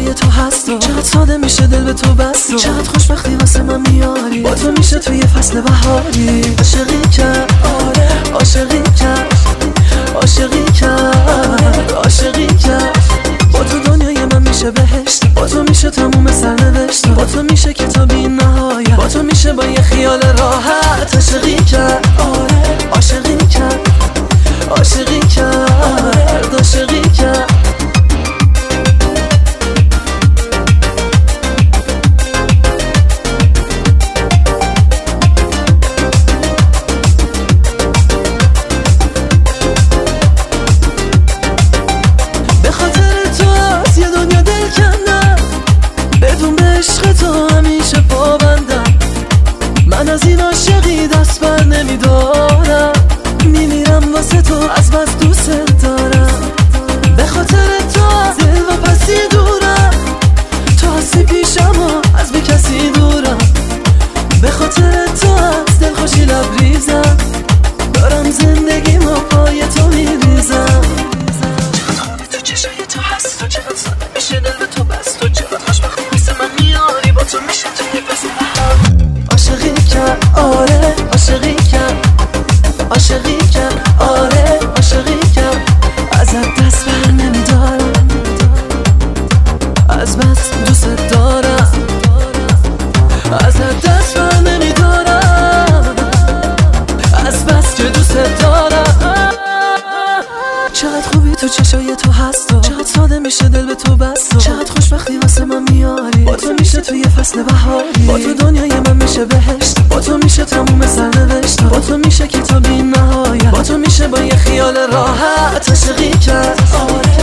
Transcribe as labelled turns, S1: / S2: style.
S1: چشای تو هست و چقدر ساده میشه دل به تو بست و چقدر خوشبختی واسه من میاری، با تو میشه توی فصل بهاری. عاشقی کرد آره، عاشقی کرد، عاشقی کرد، عاشقی کرد. با تو دنیای من میشه بهشت، با تو میشه تموم سرنوشت، با تو میشه کتابی نهایت، با تو میشه با یه خیال راحت. عاشقی کرد آره، عاشقی کرد، عاشقی کرد، عاشقی کرد. به خاطر تو از یه دنیا دل کندم، بدون به عشق تو همیشه پابندم. من از این عاشقی دست بر نمیدارم، میمیرم واسه تو از بس دوست دارم. به خاطر تو از دل و پسی دورم، تو هستی پیشم و از بی کسی دورم. به خاطر تو از دل خوشی لبریزم، دارم زندگیمو پای تو میریزم. چقدر خوبی تو چشای تو هست و چقدر ساده میشه دل به تو بست و چقدر خوشبختی واسه من میاری، با تو میشه توی فصل بهار. عاشقی کرد آره، عاشقی کرد، عاشقی کرد آره، عاشقی کرد. ازت دست بر نمیدارم، از بس دوست دارم، ازت دست بر نمیدارم، از بس که دوست دارم. چقدر خوبی تو چشای تو هست و چقدر ساده میشه دل به تو بست و چقدر خوشبختی واسه من میاری، با تو میشه توی فصل بهاری. با تو دنیای من میشه بهشت، با تو میشه تموم سرنوشت، با تو میشه کتابی نهایت، با تو میشه با یه خیال راحت. عاشقی کرد آره،